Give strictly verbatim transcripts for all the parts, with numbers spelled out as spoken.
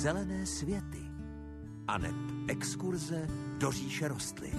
Zelené světy aneb exkurze do říše rostlin.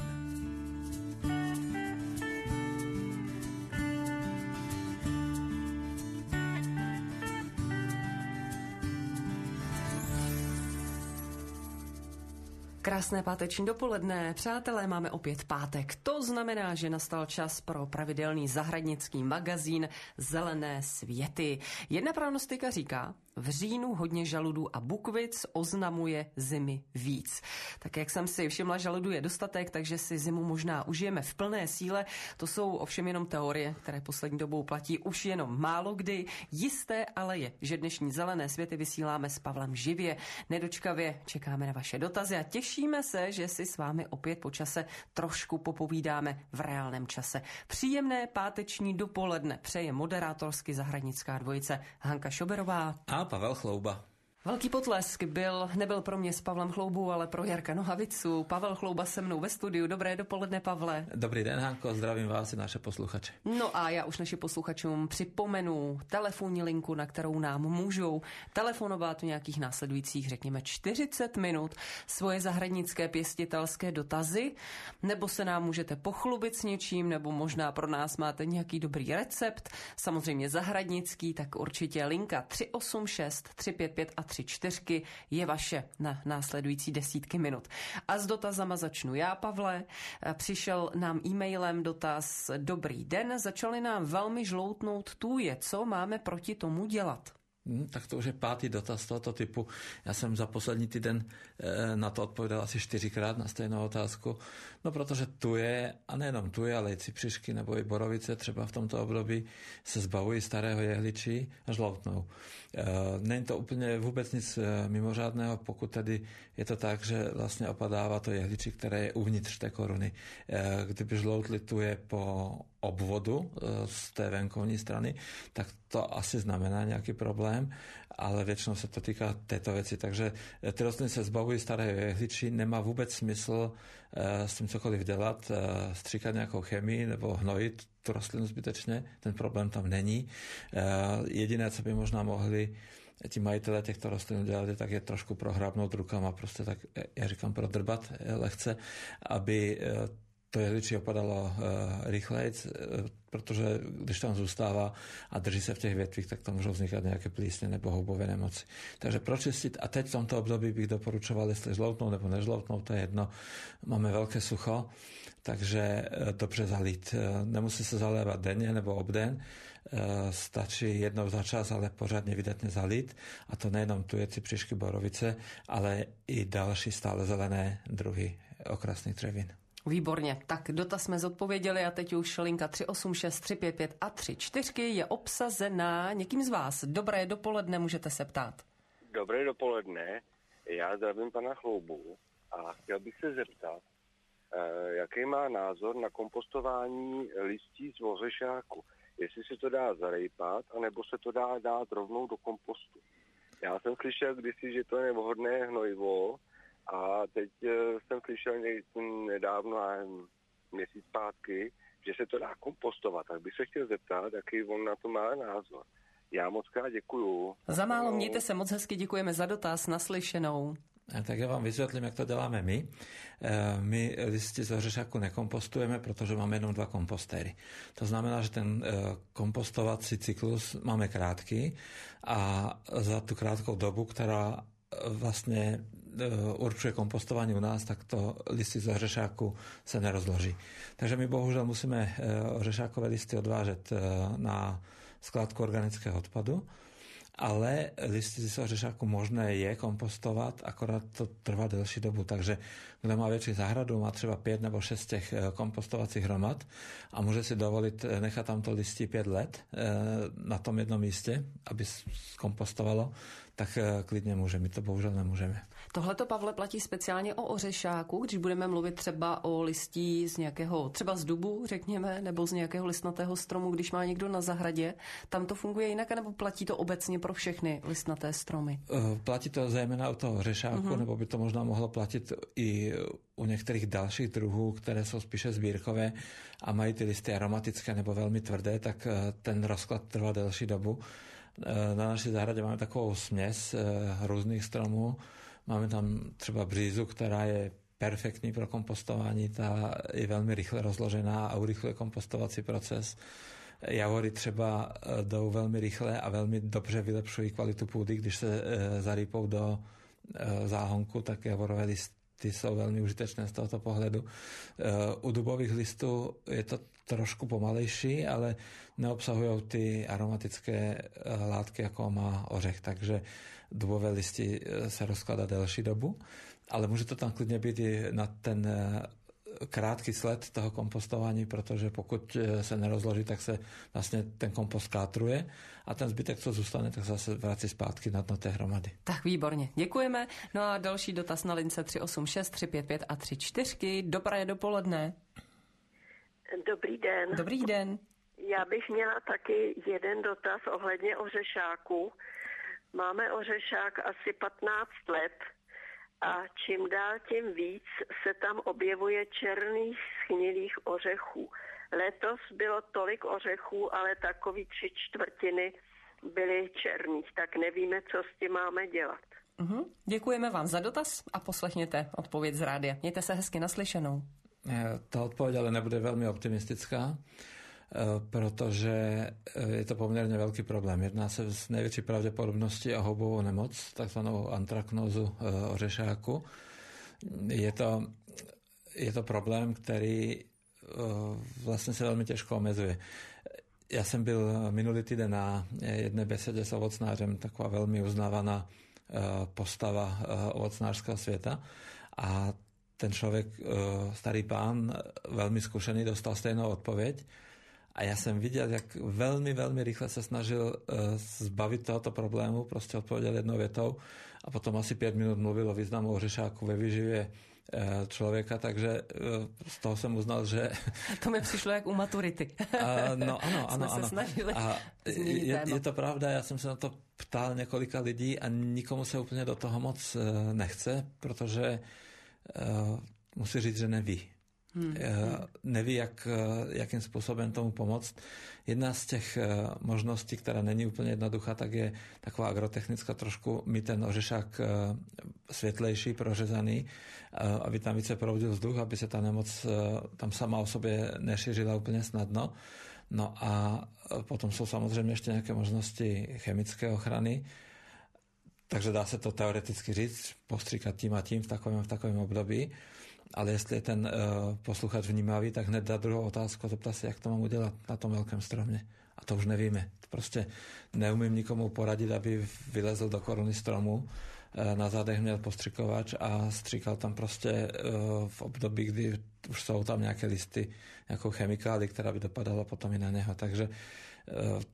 Krásné páteční dopoledne, přátelé, máme opět pátek. To znamená, že nastal čas pro pravidelný zahradnický magazín Zelené světy. Jedna prognostika říká, v říjnu hodně žaludů a bukvic, oznamuje zimy víc. Tak jak jsem si všimla, žaludů je dostatek, takže si zimu možná užijeme v plné síle. To jsou ovšem jenom teorie, které poslední dobou platí už jenom málo kdy. Jisté ale je, že dnešní Zelené světy vysíláme s Pavlem živě. Nedočkavě čekáme na vaše dotazy a těšíme se, že si s vámi opět po čase trošku popovídáme v reálném čase. Příjemné páteční dopoledne přeje moderátorsky zahradnická dvojice Hanka Šoberová a Pavel Chlouba. Velký potlesk byl, nebyl pro mě s Pavlem Chloubou, ale pro Jarka Nohavicu. Pavel Chlouba se mnou ve studiu. Dobré dopoledne, Pavle. Dobrý den, Hanko, zdravím vás i naše posluchače. No a já už našim posluchačům připomenu telefonní linku, na kterou nám můžou telefonovat v nějakých následujících, řekněme, čtyřicet minut svoje zahradnické pěstitelské dotazy, nebo se nám můžete pochlubit s něčím, nebo možná pro nás máte nějaký dobrý recept, samozřejmě zahradnický, tak určitě linka tři osm šest tři pět pět a tři čtyřky je vaše na následující desítky minut. A s dotazama začnu já, Pavle. Přišel nám e-mailem dotaz: Dobrý den, začali nám velmi žloutnout tůje. Co máme proti tomu dělat? Hmm, tak to už je pátý dotaz tohoto typu. Já jsem za poslední týden e, na to odpovědal asi čtyřikrát na stejnou otázku. No protože tuje, a nejenom tuje, ale i cipřišky nebo i borovice třeba v tomto období se zbavují starého jehličí a žloutnou. E, není to úplně vůbec nic mimořádného, pokud tedy je to tak, že vlastně opadává to jehličí, které je uvnitř té koruny. E, kdyby žloutly tuje po obvodu z té venkovní strany, tak to asi znamená nějaký problém, ale většinou se to týká této věci. Takže ty rostliny se zbavují starého jehličí, nemá vůbec smysl e, s tím cokoliv dělat, e, stříkat nějakou chemii nebo hnojit tu rostlinu zbytečně, ten problém tam není. E, jediné, co by možná mohli ti majitelé těchto rostlin dělali, tak je trošku prohrábnout rukama, prostě tak, já říkám, prodrbat lehce, aby e, to jehličí opadalo uh, rychlejc, uh, protože když tam zůstává a drží se v těch větvích, tak tam můžou vznikat nějaké plísně nebo houbové nemoci. Takže pročistit, a teď v tomto období bych doporučoval, jestli žloutnou nebo nežloutnou, to je jedno. Máme velké sucho, takže uh, dobře zalít. Uh, nemusí se zalévat denně nebo obden, uh, stačí jednou za čas, ale pořádně vydatně zalít. A to nejenom tuje, cipřišky, borovice, ale i další stále zelené druhy okrasných dřevin. Výborně, tak dotaz jsme zodpověděli a teď už linka tři osm šest tři pět pět a tři čtyřky je obsazená někým z vás. Dobré dopoledne, můžete se ptát. Dobré dopoledne, já zdravím pana Chloubu a chtěl bych se zeptat, jaký má názor na kompostování listí z ořešáku. Jestli se to dá zarejpat, anebo se to dá dát rovnou do kompostu. Já jsem slyšel kdysi, že to je nevhodné hnojivo, a teď jsem slyšel nedávno, měsíc zpátky, že se to dá kompostovat. Tak bych se chtěl zeptat, jaký on na to má názor. Já moc krát děkuju. Za málo, mějte se moc hezky, děkujeme za dotaz, naslyšenou. Tak já vám vysvětlím, jak to děláme my. My listy z ořešáku nekompostujeme, protože máme jenom dva kompostéry. To znamená, že ten kompostovací cyklus máme krátký a za tu krátkou dobu, která vlastně určuje kompostování u nás, tak to listy z ořešáku se nerozloží. Takže my bohužel musíme ořešákové listy odvážet na skládku organického odpadu, ale listy z ořešáku možné je kompostovat, akorát to trvá delší dobu. Takže kdo má větší zahradu, má třeba pět nebo šest těch kompostovacích hromad a může si dovolit nechat tam to listí pět let na tom jednom místě, aby kompostovalo, tak klidně může. My to bohužel nemůžeme. Tohle to, Pavle, platí speciálně o ořešáku, když budeme mluvit třeba o listí z nějakého, třeba z dubu, řekněme, nebo z nějakého listnatého stromu, když má někdo na zahradě. Tam to funguje jinak, nebo platí to obecně pro všechny listnaté stromy? Platí to zejména u toho ořešáku, uh-huh. nebo by to možná mohlo platit i u některých dalších druhů, které jsou spíše sbírkové a mají ty listy aromatické nebo velmi tvrdé, tak ten rozklad trvá delší dobu. Na naší zahradě máme takovou směs různých stromů. Máme tam třeba břízu, která je perfektní pro kompostování, ta je velmi rychle rozložená a urychluje kompostovací proces. Javory třeba jdou velmi rychle a velmi dobře vylepšují kvalitu půdy, když se zarýpou do záhonku, tak javorové listy jsou velmi užitečné z tohoto pohledu. U dubových listů je to trošku pomalejší, ale neobsahují ty aromatické látky, jako má ořech, takže dubové listy se rozkladá delší dobu, ale může to tam klidně být i na ten krátký sled toho kompostování, protože pokud se nerozloží, tak se vlastně ten kompost kátruje a ten zbytek, co zůstane, tak zase vrací zpátky na dno té hromady. Tak výborně, děkujeme. No a další dotaz na lince tři osm šest, tři pět pět a tři čtyři. Dobré dopoledne. Dobrý den. Dobrý den. Já bych měla taky jeden dotaz ohledně ořešáku. Máme ořešák asi patnáct let a čím dál tím víc se tam objevuje černých schnilých ořechů. Letos bylo tolik ořechů, ale takový tři čtvrtiny byly černých, tak nevíme, co s tím máme dělat. Uhum. Děkujeme vám za dotaz a poslechněte odpověď z rádia. Mějte se hezky naslyšenou. Ta odpověď ale nebude velmi optimistická, protože je to poměrně velký problém. Jedná se s největší pravděpodobností o houbovou nemoc, takzvanou antraknózu ořešáku. Je to, je to problém, který vlastně se velmi těžko omezuje. Já jsem byl minulý týden na jedné besedě s ovocnářem, taková velmi uznávaná postava ovocnářského světa, a ten člověk, starý pán, velmi zkušený, dostal stejnou odpověď. A já jsem viděl, jak velmi, velmi rychle se snažil zbavit tohoto problému, prostě odpověděl jednou větou a potom asi pět minut mluvil o významu ořešáku ve výživě člověka, takže z toho jsem uznal, že... To mi přišlo jak u maturity. A, no ano, ano, Jsme ano. se snažili a je, je to pravda, já jsem se na to ptal několika lidí a nikomu se úplně do toho moc nechce, protože uh, musí říct, že neví. Hmm. Uh, neví, jak, jakým způsobem tomu pomoct. Jedna z těch uh, možností, která není úplně jednoduchá, tak je taková agrotechnická, trošku mít ten ořešák uh, světlejší, prořezaný, uh, aby tam více proudil vzduch, aby se ta nemoc uh, tam sama o sobě nešířila úplně snadno. No a potom jsou samozřejmě ještě nějaké možnosti chemické ochrany, takže dá se to teoreticky říct, postříkat tím a tím v takovém, v takovém období, ale jestli je ten uh, posluchač vnímavý, tak hned dá druhou otázku a zeptá se, jak to mám udělat na tom velkém stromě. A to už nevíme. Prostě neumím nikomu poradit, aby vylezl do koruny stromu, uh, na zádech měl postřikovač a stříkal tam prostě uh, v období, kdy už jsou tam nějaké listy, nějakou chemikály, která by dopadala potom i na něho. Takže uh,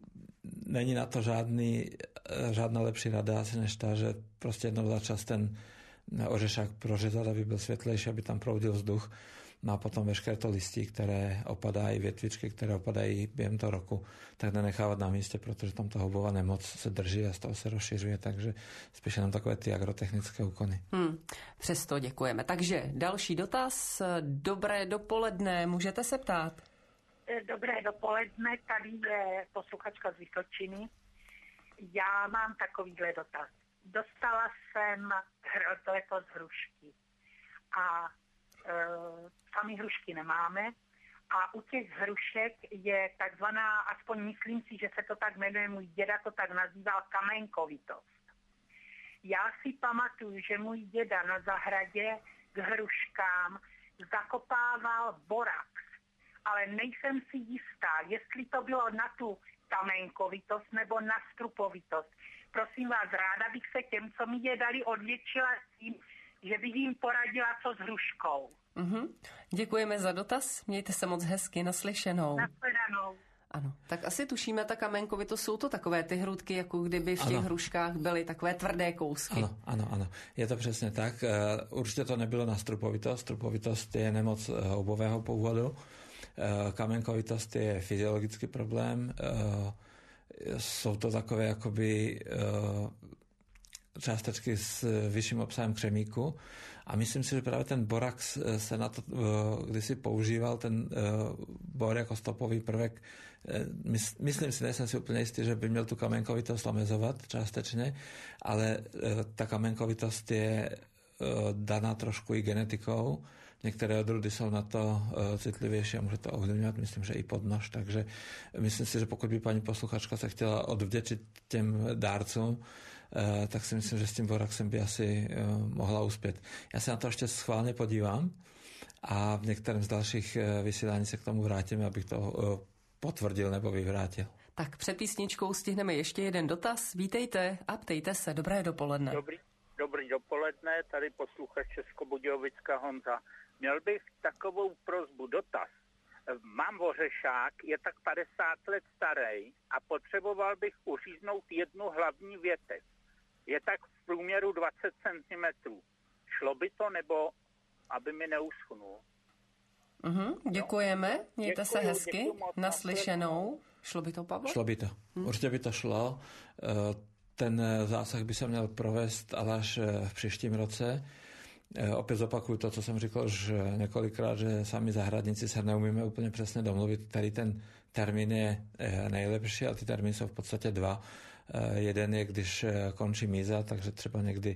není na to žádný, žádná lepší rada asi než ta, že prostě jednou za čas ten ořešák prořezat, aby byl světlejší, aby tam proudil vzduch. No a potom veškeré to listí, které opadají, větvičky, které opadají během toho roku, tak nenechávat na místě, protože tam ta houbová nemoc se drží a z toho se rozšiřuje, takže spíše nám takové ty agrotechnické úkony. Hmm, přesto děkujeme. Takže další dotaz. Dobré dopoledne, můžete se ptát? Dobré dopoledne, tady je posluchačka z Vysočiny. Já mám takovýhle dotaz. Dostala jsem letos hrušky a e, sami hrušky nemáme a u těch hrušek je takzvaná, aspoň myslím si, že se to tak jmenuje, můj děda to tak nazýval, kamenkovitost. Já si pamatuju, že můj děda na zahradě k hruškám zakopával borax, ale nejsem si jistá, jestli to bylo na tu kamenkovitost nebo na strupovitost. Prosím vás, ráda bych se těm, co mi je dali, odvětšila tím, že bych jim poradila, co s hruškou. Uh-huh. Děkujeme za dotaz, mějte se moc hezky, naslyšenou. Nashledanou. Ano, tak asi tušíme, ta kamenkovitost, jsou to takové ty hrudky, jako kdyby v těch ano. hruškách byly takové tvrdé kousky. Ano, ano, ano. Je to přesně tak. Určitě to nebylo na strupovitost. Strupovitost je nemoc houbového původu. Kamenkovitost je fyziologický problém. Jsou to takové jakoby částečky s vyšším obsahem křemíku a myslím si, že právě ten borax se na to kdysi používal, ten bor jako stopový prvek. Myslím si, nejsem si úplně jistý, že by měl tu kamenkovitost omezovat částečně, ale ta kamenkovitost je daná trošku i genetikou. Některé odrůdy jsou na to citlivější a může to ovlivňovat, myslím, že i podnož, takže myslím si, že pokud by paní posluchačka se chtěla odvděčit těm dárcům, tak si myslím, že s tím boraxem by asi mohla uspět. Já se na to ještě schválně podívám a v některém z dalších vysílání se k tomu vrátíme, abych to potvrdil nebo vyvrátil. Tak před písničkou stihneme ještě jeden dotaz. Vítejte a ptejte se. Dobré dopoledne. Dobrý, dobrý dopoledne, tady posluchač Českobudějovická Honza. Měl bych takovou prosbu, dotaz. Mám ořešák, je tak padesát let starý a potřeboval bych uříznout jednu hlavní větev. Je tak v průměru dvacet centimetrů. Šlo by to, nebo aby mi neuschnul? Uh-huh, děkujeme, mějte děkuju, se hezky, děkuju moc, naslyšenou. Šlo by to, Pavlo? Šlo by to, hmm. určitě by to šlo. Ten zásah by se měl provést ale až v příštím roce. Opět zopakuju to, co jsem říkal už několikrát, že sami zahradníci se neumíme úplně přesně domluvit, který ten termín je nejlepší, a ty termíny jsou v podstatě dva. Jeden je, když končí míza, takže třeba někdy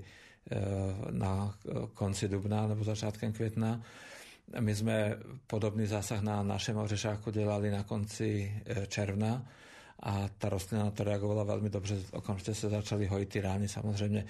na konci dubna nebo začátkem května. My jsme podobný zásah na našem ořešáku dělali na konci června a ta rostlina na to reagovala velmi dobře. Okamžitě se začaly hojit ty rány. Samozřejmě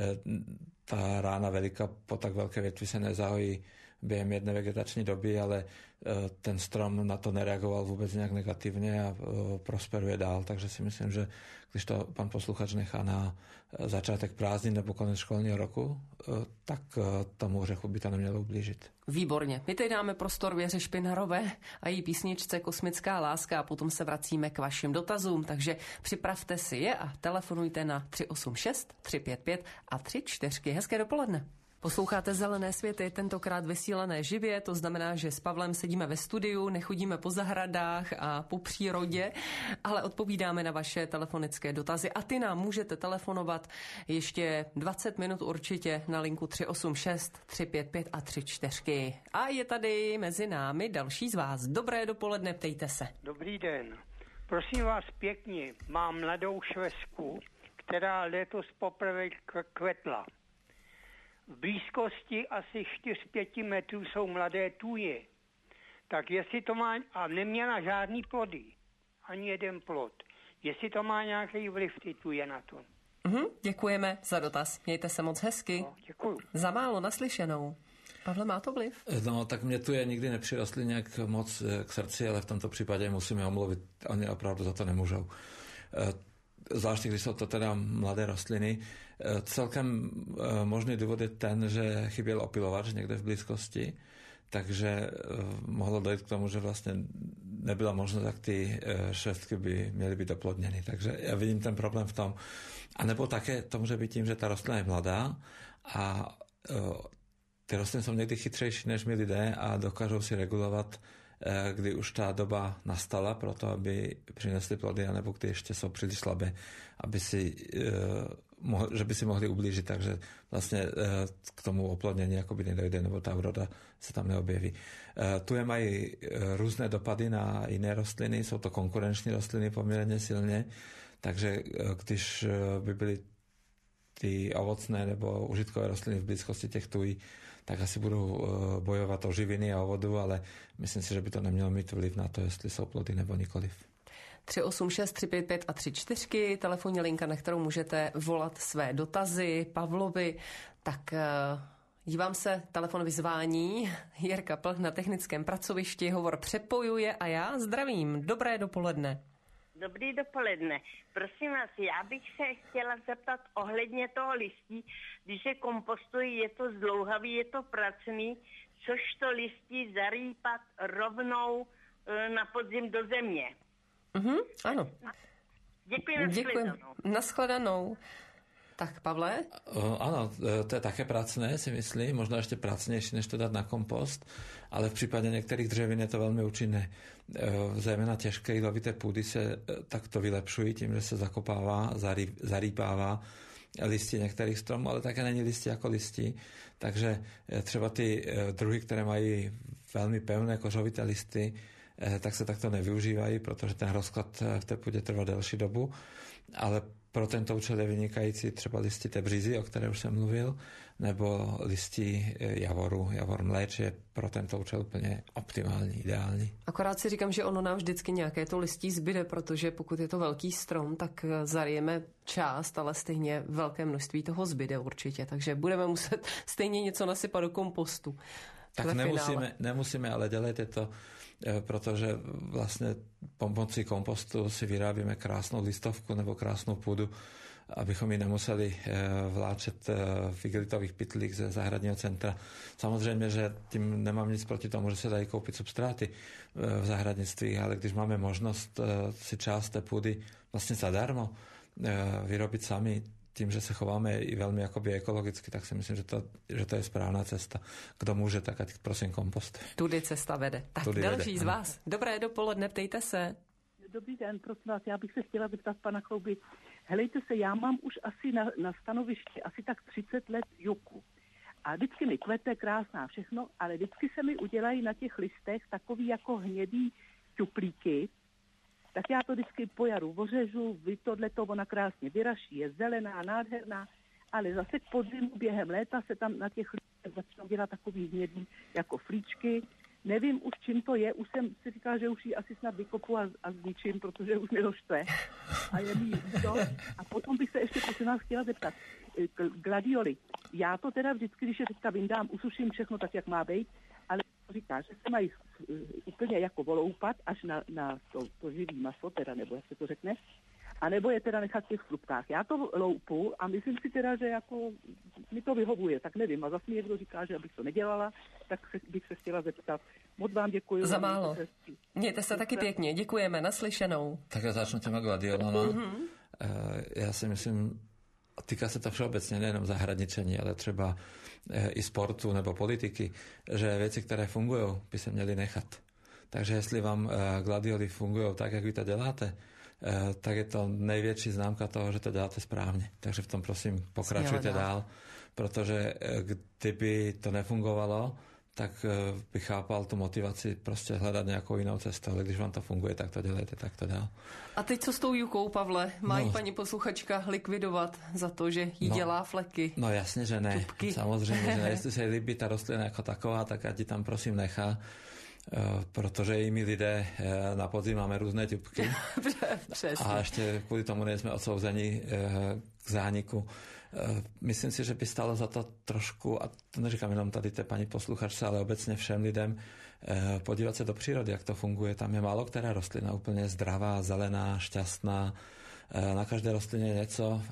ta rána veliká po tak velké větvi se nezahojí během jedné vegetační doby, ale ten strom na to nereagoval vůbec nějak negativně a prosperuje dál. Takže si myslím, že když to pan posluchač nechá na začátek prázdnin nebo konec školního roku, tak tomu ořechu by to nemělo ublížit. Výborně. My teď dáme prostor Věře Špinarové a její písničce Kosmická láska a potom se vracíme k vašim dotazům, takže připravte si je a telefonujte na tři osm šest, tři pět pět a tři čtyřky. Hezké dopoledne. Posloucháte Zelené světy, tentokrát vysílané živě, to znamená, že s Pavlem sedíme ve studiu, nechodíme po zahradách a po přírodě, ale odpovídáme na vaše telefonické dotazy a ty nám můžete telefonovat ještě dvacet minut určitě na linku tři osm šest, tři pět pět a tři čtyřky. A je tady mezi námi další z vás. Dobré dopoledne, ptejte se. Dobrý den. Prosím vás pěkně, mám mladou švestku, která letos poprvé kvetla. V blízkosti asi čtyři pět metrů jsou mladé tuje. Tak jestli to má, a neměla žádný plody, ani jeden plod, jestli to má nějaký vliv, ty tuje na to. Uhum, děkujeme za dotaz. Mějte se moc hezky. No, děkuju. Za málo naslyšenou. Pavle, má to vliv? No, tak mě tu je nikdy nepřirostly nějak moc k srdci, ale v tomto případě musíme omluvit. Oni opravdu za to nemůžou. Zvláště, když jsou to teda mladé rostliny. Celkem možný důvod je ten, že chyběl opilovač někde v blízkosti, takže mohlo dojít k tomu, že vlastně nebyla možnost, jak ty švestky by měly být oplodněny. Takže já vidím ten problém v tom. A nebo také to může být tím, že ta rostlina je mladá a ty rostliny jsou někdy chytřejší než my lidé a dokážou si regulovat, kdy už ta doba nastala pro to, aby přinesly plody, anebo kdy ještě jsou příliš slabé, aby si, že by si mohli ublížit, takže vlastně k tomu oplodnění jakoby nedojde, nebo ta úroda se tam neobjeví. Tu je mají různé dopady na jiné rostliny, jsou to konkurenční rostliny poměrně silně, takže když by byly ty ovocné nebo užitkové rostliny v blízkosti těch tují, tak asi budou bojovat o živiny a o vodu, ale myslím si, že by to nemělo mít vliv na to, jestli jsou plody nebo nikoliv. tři osm šest, tři pět pět a tři čtyřky, telefonní linka, na kterou můžete volat své dotazy Pavlovi. Tak dívám se, telefon vyzvání. Jirka Plch na technickém pracovišti hovor přepojuje a já zdravím. Dobré dopoledne. Dobrý dopoledne. Prosím vás, já bych se chtěla zeptat ohledně toho listí, když se kompostují, je to zdlouhavý, je to pracný, což to listí zarýpat rovnou e, na podzim do země. Mhm, ano. Děkuji, nashledanou. Nashledanou. Tak, Pavle? O, ano, to je také pracné, si myslím, možná ještě pracnější, než to dát na kompost, ale v případě některých dřevin je to velmi účinné. Zejména těžké jílovité půdy se takto vylepšují tím, že se zakopává, zarý, zarýpává listí některých stromů, ale také není listí jako listí. Takže třeba ty druhy, které mají velmi pevné kořovité listy, tak se takto nevyužívají, protože ten rozklad v té půdě trvá delší dobu. Ale pro tento účel je vynikající třeba listité břízy, o které už jsem mluvil, nebo listí javoru. Javor mléč je pro tento účel úplně optimální, ideální. Akorát si říkám, že ono nám vždycky nějaké to listí zbyde, protože pokud je to velký strom, tak zarijeme část, ale stejně velké množství toho zbyde určitě. Takže budeme muset stejně něco nasypat do kompostu. Tak nemusíme, nemusíme, ale dělejte to, protože vlastně pomocí kompostu si vyrábíme krásnou listovku nebo krásnou půdu, abychom ji nemuseli vláčet v igelitových pytlích ze zahradního centra. Samozřejmě, že tím nemám nic proti tomu, že se dají koupit substráty v zahradnictví, ale když máme možnost si část té půdy vlastně zadarmo vyrobit sami, tím, že se chováme i velmi jakoby ekologicky, tak si myslím, že to, že to je správná cesta. Kdo může, tak ať prosím kompost. Tudy cesta vede. Tak Tudy další vede, z vás. Dobré dopoledne, ptejte se. Dobrý den, prosím vás, já bych se chtěla zeptat pana Chlouby. Helejte se, já mám už asi na, na stanovišti asi tak třicet let juku. A vždycky mi kvete krásná všechno, ale vždycky se mi udělají na těch listech takový jako hnědý ťuplíky. Tak já to vždycky po jaru ořežu, vy tohleto, ona krásně vyraší, je zelená, nádherná, ale zase k podzimu během léta se tam na těch listech začnou dělat takový hnědý jako flíčky. Nevím už, čím to je, už jsem si říkala, že už ji asi snad vykopu a, a zničím, protože už mi to štve. A je mi to. A potom bych se ještě prosím vás chtěla zeptat. Gladioli, já to teda vždycky, když je teďka vyndám, usuším všechno tak, jak má být, ale říká, že se mají úplně jako voloupat až na, na to, to živý maso, teda, nebo jak se to řekne, a nebo je teda nechat v těch slupkách. Já to loupu a myslím si teda, že jako mi to vyhovuje, tak nevím. A zase mi někdo říká, že abych to nedělala, tak se, bych se chtěla zeptat. Moc vám děkuji. Za málo. Mějte se taky pěkně, děkujeme, naslyšenou. Tak já začnu těma gladiolama. Mm-hmm. Já si myslím, týká se to všeobecně nejenom zahradničení, ale třeba i sportu nebo politiky, že věci, které fungují, by se měly nechat. Takže jestli vám gladioli fungují tak, jak vy to děláte, tak je to největší známka toho, že to děláte správně. Takže v tom prosím pokračujte dál, protože kdyby to nefungovalo, tak bych chápal tu motivaci prostě hledat nějakou jinou cestu, ale když vám to funguje, tak to dělejte, tak to dál. A teď co s tou jukou, Pavle? Má no. jí paní posluchačka likvidovat za to, že jí no. dělá fleky? No jasně, že ne. Tupky. Samozřejmě, že ne. Jestli se jí líbí ta rostlina jako taková, tak ať ji tam prosím nechá. Protože i my lidé na podzim máme různé ťupky. A ještě kvůli tomu nejsme odsouzeni k zániku. Myslím si, že by stalo za to trošku, a to neříkám jenom tady té paní posluchačce, ale obecně všem lidem, podívat se do přírody, jak to funguje. Tam je málo která rostlina úplně zdravá, zelená, šťastná. Na každé rostlině je něco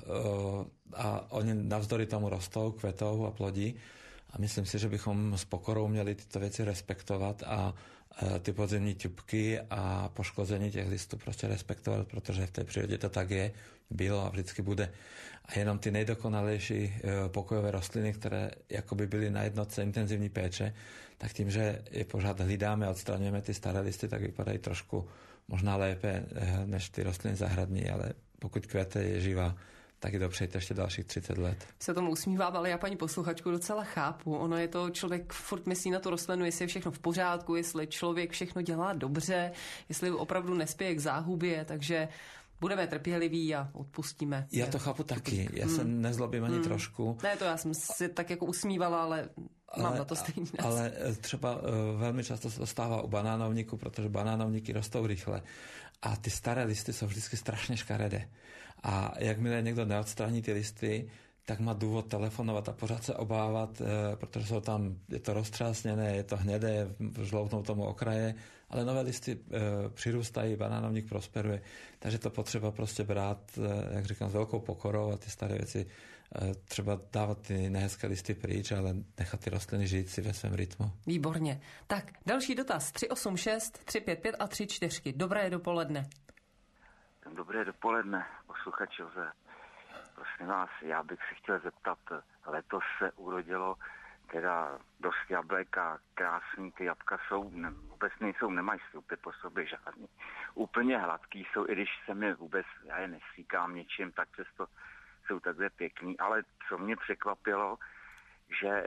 a oni navzdory tomu rostou, kvetou a plodí. A myslím si, že bychom s pokorou měli tyto věci respektovat a ty podzimní ťupky a poškození těch listů prostě respektovat, protože v té přírodě to tak je, bylo a vždycky bude. A jenom ty nejdokonalejší pokojové rostliny, které jakoby byly na jednotce intenzivní péče, tak tím, že je pořád hlídáme a odstraňujeme ty staré listy, tak vypadají trošku možná lépe než ty rostliny zahradní, ale pokud kvete je živá, taky dopřejte ještě dalších třicet let. Se tomu usmívám, ale já paní posluchačku docela chápu. Ono je to, člověk furt myslí na tu rostlinu, jestli je všechno v pořádku, jestli člověk všechno dělá dobře, jestli opravdu nespěje k záhubě, takže budeme trpěliví a odpustíme. Já to chápu taky. Já se hmm. nezlobím ani hmm. trošku. Ne, to já jsem si tak jako usmívala, ale mám ale, na to stejný nás. Ale třeba uh, velmi často se to stává u banánovníku, protože banánovníky rostou rychle. A ty staré listy jsou vždycky strašně škaredé. A jakmile někdo neodstraní ty listy, tak má důvod telefonovat a pořád se obávat, e, protože jsou tam, je to roztřásněné, je to hnědé, žloutnou tomu okraje, ale nové listy e, přirůstají, banánovník prosperuje. Takže to potřeba prostě brát, e, jak říkám, s velkou pokorou a ty staré věci e, třeba dávat ty nehezké listy pryč, ale nechat ty rostliny žít si ve svém rytmu. Výborně. Tak, další dotaz. tři osm šest, tři pět pět a tři čtyři. Dobré dopoledne. Dobré dopoledne, posluchač Josef. Prosím vás, já bych si chtěl zeptat, letos se urodilo teda dost jablek a krásný, ty jabka jsou, ne, vůbec nejsou, nemají stupy po sobě žádný. Úplně hladký jsou, i když se mi vůbec, já je nesvíkám něčím, tak přesto jsou takhle pěkný, ale co mě překvapilo, že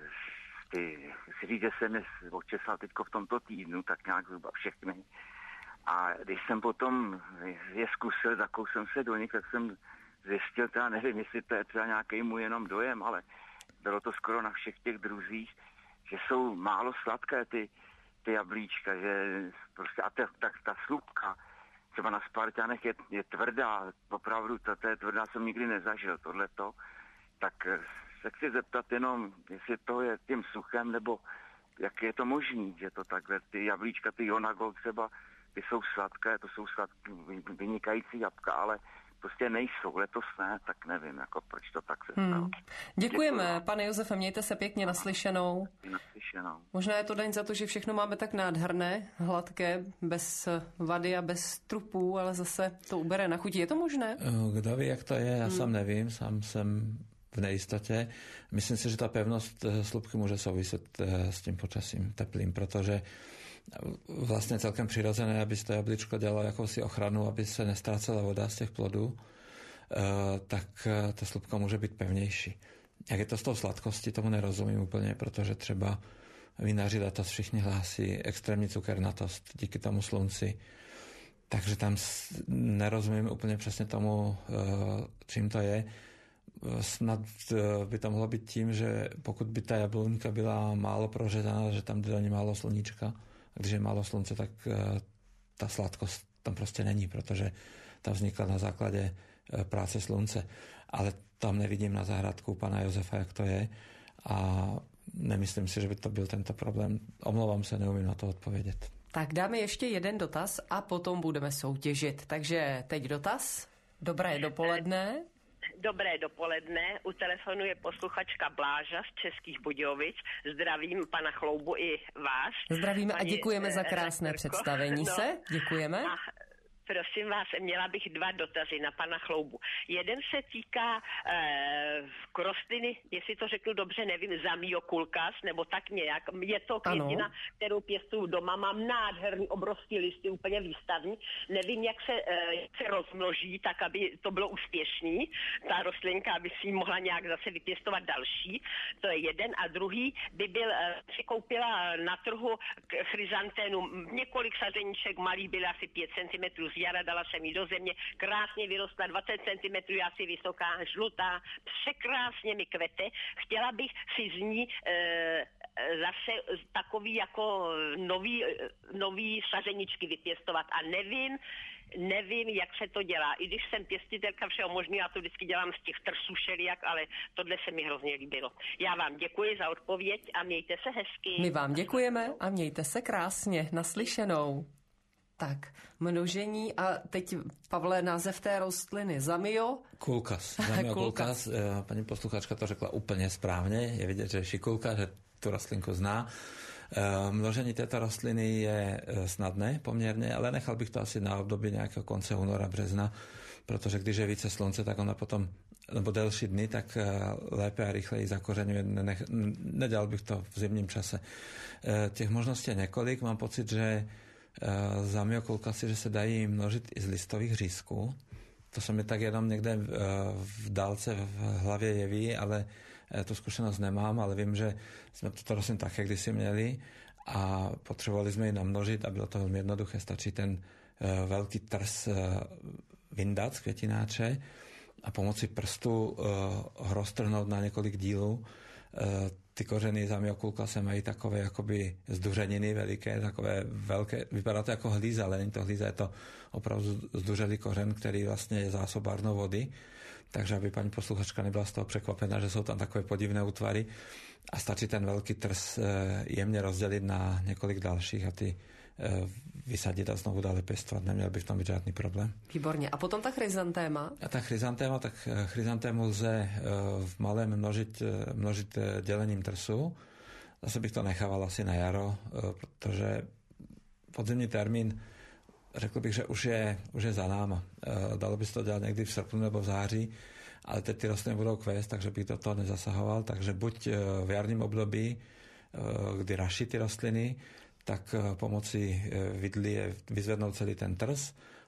ty, si říct, že jsem je očesal teďko v tomto týdnu, tak nějak zhruba všechny. A když jsem potom je zkusil, takovou jsem se do nich, tak jsem zjistil, teda nevím, jestli to je třeba nějaký můj jenom dojem, ale bylo to skoro na všech těch druzích, že jsou málo sladké ty, ty jablíčka, že prostě a ta, ta, ta slupka třeba na Spartanech je, je tvrdá, opravdu to, to je tvrdá, jsem nikdy nezažil tohleto, tak se chci zeptat jenom, jestli to je tím suchem, nebo jak je to možný, že to takhle, ty jablíčka, ty Jonago třeba, ty jsou sladké, to jsou sladké, vynikající jabka, ale prostě nejsou, letos ne, tak nevím, jako proč to tak se stalo. Hmm. Děkujeme, Děkuji. Pane Josefe, mějte se pěkně, naslyšenou. Naslyšenou. Možná je to daň za to, že všechno máme tak nádherné, hladké, bez vady a bez trupů, ale zase to ubere na chuti. Je to možné? Kdo ví, jak to je, já hmm. sám nevím, sám jsem v nejistotě. Myslím si, že ta pevnost slupky může souviset s tím počasím teplým, protože vlastně celkem přirozené, aby to jablíčko dělalo jakousi ochranu, aby se nestrácela voda z těch plodů, tak ta slupka může být pevnější. Jak je to s tou sladkostí, tomu nerozumím úplně, protože třeba vinaři letos všichni hlásí extrémní cukernatost díky tomu slunci. Takže tam nerozumím úplně přesně tomu, čím to je. Snad by to mohlo být tím, že pokud by ta jabloňka byla málo prořezaná, že tam jde do ní málo sluníčka, a když je málo slunce, tak ta sladkost tam prostě není, protože ta vznikla na základě práce slunce. Ale tam nevidím na zahrádku pana Josefa, jak to je, a nemyslím si, že by to byl tento problém. Omlouvám se, neumím na to odpovědět. Tak dáme ještě jeden dotaz a potom budeme soutěžit. Takže teď dotaz. Dobré dopoledne. Dobré dopoledne, u telefonu je posluchačka Bláža z Českých Budějovic. Zdravím pana Chloubu i vás. Zdravíme a děkujeme za krásné představení no, se. Děkujeme. A prosím vás, měla bych dva dotazy na pana Chloubu. Jeden se týká eh, rostliny, jestli to řeknu dobře, nevím, zamiokulkas, nebo tak nějak. Je to květina, ano, kterou pěstuju doma, mám nádherný obrovský listy, úplně výstavní. Nevím, jak se, eh, jak se rozmnoží, tak aby to bylo úspěšný, ta rostlinka, aby si ji mohla nějak zase vypěstovat další. To je jeden. A druhý by byl, eh, si koupila na trhu chryzanténu, několik sazeníček malých, byly asi pět centimetrů z jara, dala jsem ji do země, krásně vyrostla dvacet centimetrů, asi vysoká, žlutá, překrásně mi kvete. Chtěla bych si z ní e, zase takový jako nový, nový sazeničky vypěstovat a nevím, nevím, jak se to dělá. I když jsem pěstitelka všeho možného, já to vždycky dělám z těch trsů všelijak, ale tohle se mi hrozně líbilo. Já vám děkuji za odpověď a mějte se hezky. My vám děkujeme a mějte se krásně. Naslyšenou. Tak, množení a teď, Pavle, název té rostliny Zamio? Kulkas. Zamio kulkas. Paní posluchačka to řekla úplně správně. Je vidět, že je šikulka, že tu rostlinku zná. Množení této rostliny je snadné poměrně, ale nechal bych to asi na období nějakého konce února, března, protože když je více slunce, tak ona potom, nebo delší dny, tak lépe a rychleji zakořeňuje. Nech, nedělal bych to v zimním čase. Těch možností je několik. Mám pocit, že zamiokulkasy, že se dají množit i z listových řízků. To se mi tak jenom někde v, v dálce v hlavě jeví, ale tu zkušenost nemám, ale vím, že jsme to rostlinu také kdysi měli a potřebovali jsme ji namnožit a bylo to velmi jednoduché. Stačí ten velký trs vyndat z květináče a pomocí prstu ho roztrhnout na několik dílů. Ty kořeny zamiokulkase mají takové jakoby zduřeniny veliké, takové velké, vypadá to jako hlíza, ale není to hlíza, je to opravdu zduřelý kořen, který vlastně je zásobárnou vody, takže aby paní posluchačka nebyla z toho překvapená, že jsou tam takové podivné útvary a stačí ten velký trs jemně rozdělit na několik dalších a ty vysadit a znovu dále pěstovat. Neměl by v tom být žádný problém. Výborně. A potom ta chryzantéma? A ta chryzantéma, tak chryzantému lze v malém množit, množit dělením trsu. Zase bych to nechával asi na jaro, protože podzimní termín, řekl bych, že už je, už je za náma. Dalo by se to dělat někdy v srpnu nebo v září, ale teď ty rostliny budou kvést, takže bych do toho nezasahoval. Takže buď v jarním období, kdy raší ty rostliny, tak pomocí vidly je vyzvednout celý ten trs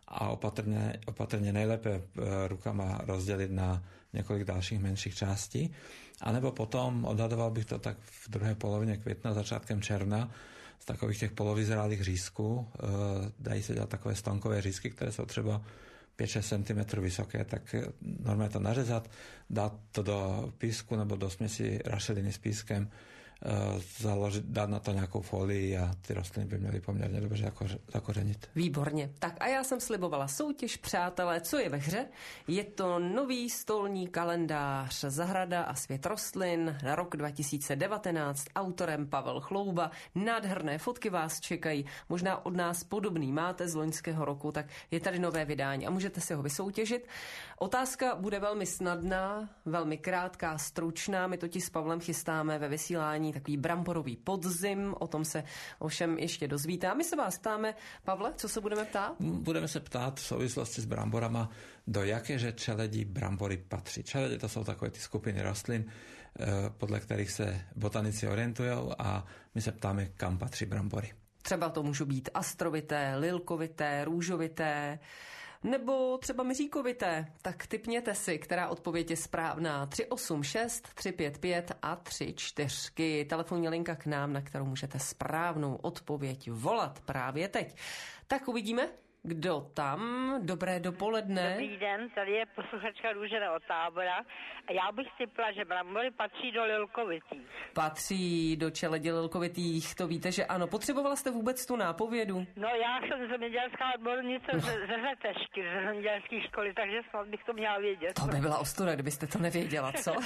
a opatrně, opatrně nejlépe rukama rozdělit na několik dalších menších částí. A nebo potom odhadoval bych to tak v druhé polovině května, začátkem června, z takových těch polovyzrálých řízků. Dají se dělat takové stonkové řízky, které jsou třeba pět šest centimetrů vysoké, tak normálně to nařezat, dát to do písku nebo do směsi rašeliny s pískem, založit, dát na to nějakou folii a ty rostliny by měly poměrně dobře zakořenit. Výborně. Tak a já jsem slibovala soutěž, přátelé, co je ve hře? Je to nový stolní kalendář Zahrada a svět rostlin na rok dva tisíce devatenáct, autorem Pavel Chlouba. Nádherné fotky vás čekají. Možná od nás podobný máte z loňského roku, tak je tady nové vydání a můžete si ho vysoutěžit. Otázka bude velmi snadná, velmi krátká, stručná. My totiž s Pavlem chystáme ve vysílání takový bramborový podzim, o tom se ovšem ještě dozvíte. A my se vás ptáme, Pavle, co se budeme ptát? Budeme se ptát v souvislosti s bramborama, do jakéže čeledí brambory patří. Čeledě to jsou takové ty skupiny rostlin, podle kterých se botanici orientují a my se ptáme, kam patří brambory. Třeba to můžou být astrovité, lilkovité, růžovité, nebo třeba miříkovité. Tak tipněte si, která odpověď je správná. tři osm šest tři pět pět a tři čtyřky. Telefonní linka k nám, na kterou můžete správnou odpověď volat právě teď. Tak uvidíme, kdo tam. Dobré dopoledne. Dobrý den, tady je posluchačka Růžena od Tábora. A já bych typla, že brambory patří do lilkovitých. Patří do čeledě lilkovitých, to víte, že ano. Potřebovala jste vůbec tu nápovědu? No já jsem zemědělská odbornice no. ze, ze Řetešky, ze zemědělské školy, takže snad bych to měla vědět. To by byla ostuda, kdybyste to nevěděla, co?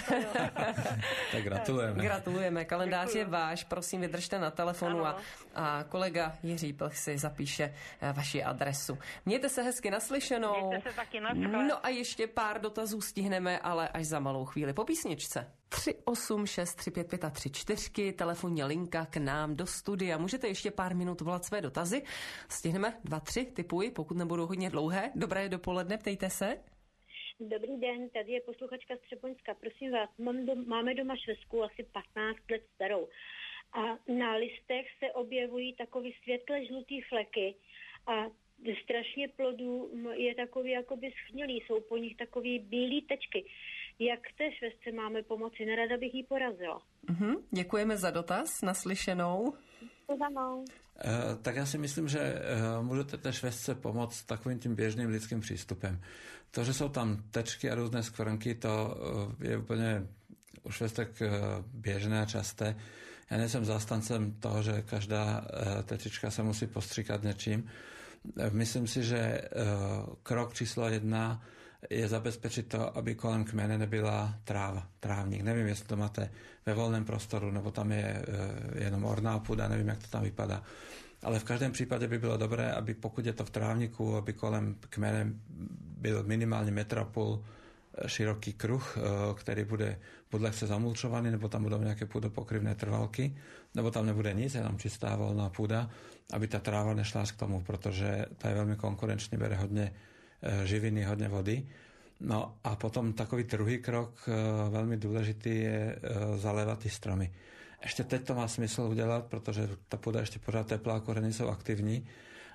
Tak gratulujeme. Gratulujeme, kalendář Děkuju. Je váš, prosím vydržte na telefonu a, a kolega Jiří Plch si zapíše vaši adresu. Mějte se hezky naslyšenou. Mějte se taky naschle. No a ještě pár dotazů stihneme, ale až za malou chvíli po písničce. tři osm šest tři pět pět a tři čtyřky, telefonní linka k nám do studia. Můžete ještě pár minut volat své dotazy. Stihneme dva, tři, tipuji, pokud nebudou hodně dlouhé. Dobré dopoledne, ptejte se. Dobrý den, tady je posluchačka z Třeboňska. Prosím vás, mám do, máme doma švestku asi patnáct let starou a na listech se objevují takové světle žlutý fleky a strašně plodů je takový jakoby schnilý, jsou po nich takový bílý tečky. Jak té švestce máme pomoci? Nerada bych jí porazila. Uh-huh, děkujeme za dotaz, naslyšenou. Podanou. E, tak já si myslím, že e, můžete té švestce pomoct takovým tím běžným lidským přístupem. To, že jsou tam tečky a různé skvrnky, to e, je úplně u švestek e, běžné a časté. Já nejsem zástancem toho, že každá e, tečička se musí postříkat něčím. Myslím si, že krok číslo jedna je zabezpečit to, aby kolem kmene nebyla tráva, trávník. Nevím, jestli to máte ve volném prostoru, nebo tam je jenom orná půda, nevím, jak to tam vypadá. Ale v každém případě by bylo dobré, aby pokud je to v trávníku, aby kolem kmene byl minimálně metr a půl široký kruh, který bude buď lehce zamulčovaný, nebo tam budou nějaké půdopokryvné trvalky, nebo tam nebude nic, jenom čistá volná půda, aby ta tráva nešla až k tomu, protože ta je velmi konkurenčně, bere hodně živiny, hodně vody. No a potom takový druhý krok, velmi důležitý, je zalévat ty stromy. Ještě teď to má smysl udělat, protože ta půda ještě pořád teplá, kořeny jsou aktivní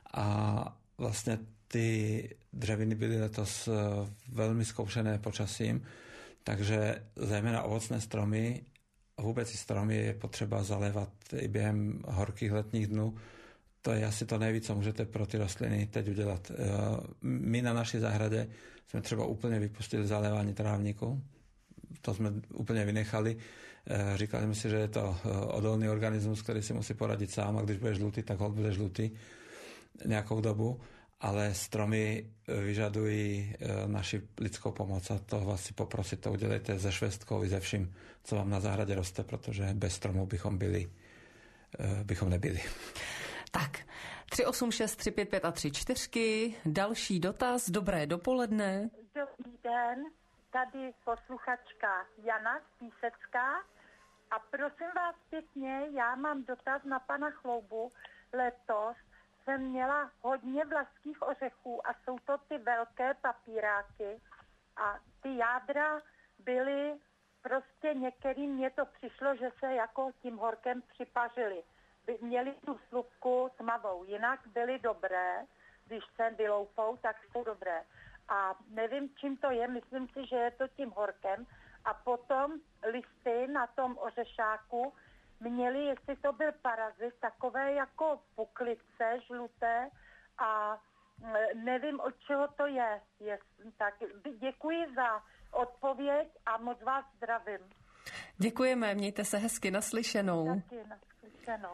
a vlastně ty dřeviny byly letos velmi zkoušené počasím, takže zejména ovocné stromy a vůbec i stromy je potřeba zalévat i během horkých letních dnů. To je asi to nejvíc, co můžete pro ty rostliny teď udělat. My na naší zahradě jsme třeba úplně vypustili zalévání trávníku. To jsme úplně vynechali. Říkali jsme si, že je to odolný organismus, který si musí poradit sám a když bude žlutý, tak holt bude žlutý nějakou dobu. Ale stromy vyžadují naši lidskou pomoc a to vás si poprosit, to udělejte se švestkou i ze vším, co vám na zahradě roste, protože bez stromů bychom byli, bychom nebyli. Tak, tři osm šest tři pět pět a tři čtyřky, další dotaz, dobré dopoledne. Dobrý den, tady posluchačka Jana z Písecká a prosím vás pěkně, já mám dotaz na pana Chloubu. Letos jsem měla hodně vlašských ořechů a jsou to ty velké papíráky a ty jádra byly prostě některým, mně to přišlo, že se jako tím horkem připařily. Měli tu slupku tmavou, jinak byly dobré, když se vyloupou, tak jsou dobré. A nevím, čím to je, myslím si, že je to tím horkem. A potom listy na tom ořešáku měly, jestli to byl parazit, takové jako puklice žluté a nevím, od čeho to je. je tak děkuji za odpověď a moc vás zdravím. Děkujeme, mějte se hezky, naslyšenou. Taky naslyšenou.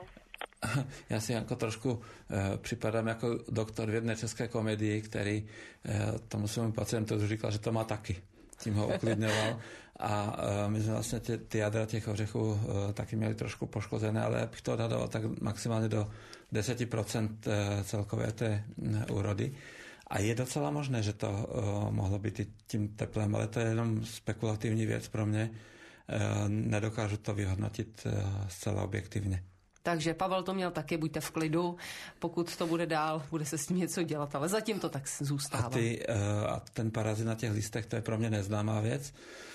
Já si jako trošku e, připadám jako doktor v jedné české komedii, který e, tomu svému pacientu říkal, že to má taky. Tím ho uklidňoval. A e, my jsme vlastně ty, ty jádra těch ořechů e, taky měli trošku poškozené, ale bych to odhadoval tak maximálně do deset procent e, celkové té úrody. A je docela možné, že to e, mohlo být i tím teplem, ale to je jenom spekulativní věc pro mě. E, nedokážu to vyhodnotit e, zcela objektivně. Takže Pavel to měl taky, buďte v klidu, pokud to bude dál, bude se s tím něco dělat, ale zatím to tak zůstává. A, ty, a ten parazit na těch listech, to je pro mě neznámá věc.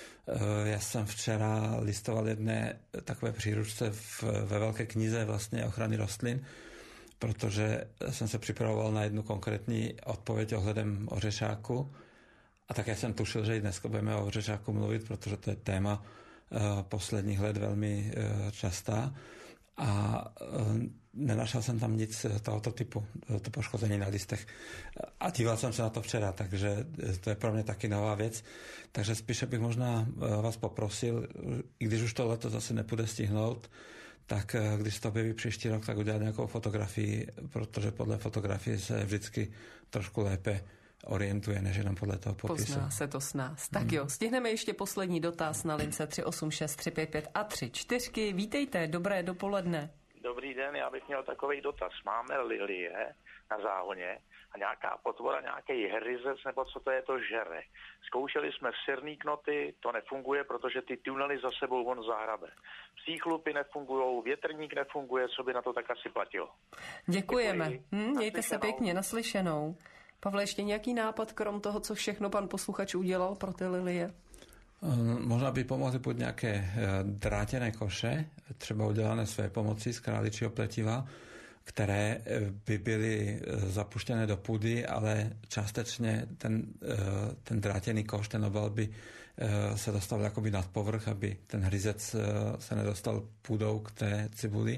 Já jsem včera listoval jedné takové příručce v, ve velké knize vlastně ochrany rostlin, protože jsem se připravoval na jednu konkrétní odpověď ohledem ořešáku a také jsem tušil, že i dneska budeme o ořešáku mluvit, protože to je téma posledních let velmi častá. A nenašel jsem tam nic tohoto typu, to poškození na listech. A díval jsem se na to včera, takže to je pro mě taky nová věc. Takže spíše bych možná vás poprosil, i když už to letos zase nepůjde stihnout, tak když se to objeví příští rok, tak udělat nějakou fotografii, protože podle fotografie se vždycky trošku lépe orientuje, než jenom podle toho popisu. Pozná se to s nás. Tak jo, stihneme ještě poslední dotaz na lince tři osm šest tři pět pět a tři čtyřky. Vítejte, dobré dopoledne. Dobrý den, já bych měl takový dotaz. Máme lilie na záhoně a nějaká potvora, nějaký herizec, nebo co to je, to žere. Zkoušeli jsme sirný knoty, to nefunguje, protože ty tunely za sebou on zahrabe. Psí chlupy nefungujou, větrník nefunguje, co by na to tak asi platilo. Děkujeme. Děkuji. Hm, mějte se pěkně, naslyšenou. Pavle, ještě nějaký nápad, krom toho, co všechno pan posluchač udělal pro ty lilie? Možná by pomohly buď nějaké drátěné koše, třeba udělané své pomocí z králičího pletiva, které by byly zapuštěné do půdy, ale částečně ten, ten drátěný koš, ten obal by se dostal jakoby nad povrch, aby ten hryzec se nedostal půdou k té cibuli.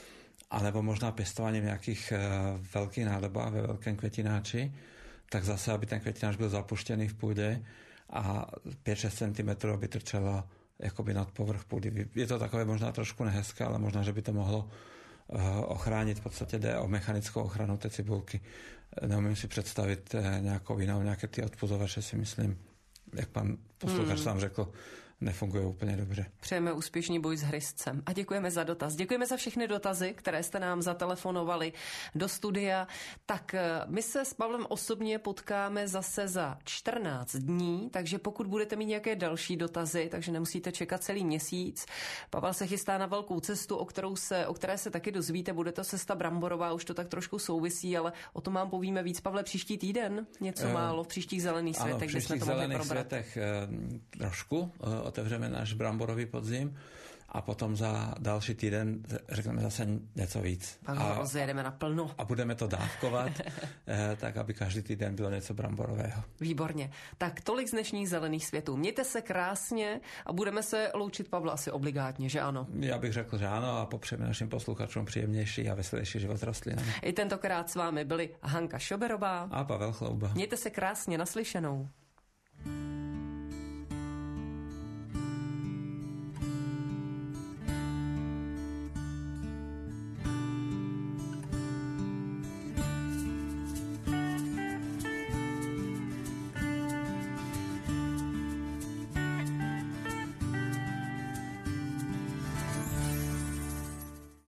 A nebo možná pěstováním nějakých velkých nádobách ve velkém květináči, tak zase, aby ten květináč byl zapuštěný v půdě a pět až šest centimetrů, aby trčelo jakoby nad povrch půdy. Je to takové možná trošku nehezké, ale možná, že by to mohlo ochránit. V podstatě jde o mechanickou ochranu té cibulky. Neumím si představit nějakou jinou, nějaké ty odpuzovače, si myslím, jak pan posluchač hmm. sám řekl, nefunguje úplně dobře. Přejeme úspěšný boj s hryzcem a děkujeme za dotaz. Děkujeme za všechny dotazy, které jste nám zatelefonovali do studia. Tak my se s Pavlem osobně potkáme zase za čtrnáct dní, takže pokud budete mít nějaké další dotazy, takže nemusíte čekat celý měsíc. Pavel se chystá na velkou cestu, o, kterou se, o které se taky dozvíte. Bude to cesta Bramborová, už to tak trošku souvisí, ale o tom vám povíme víc. Pavle, příští týden něco uh, málo v příštích zelených světech, ano, kde jsme to mohli probrat. Světech, trošku otevřeme náš bramborový podzim a potom za další týden řekneme zase něco víc. Pak ho rozjedeme naplno. A budeme to dávkovat, tak aby každý týden bylo něco bramborového. Výborně. Tak tolik z dnešních zelených světů. Mějte se krásně a budeme se loučit, Pavla, asi obligátně, že ano? Já bych řekl, že ano a popřejeme našim posluchačům příjemnější a veselější život s rostlinami. I tentokrát s vámi byli Hanka Šoberová a Pavel Chlouba. Mějte se krásně, naslyšenou.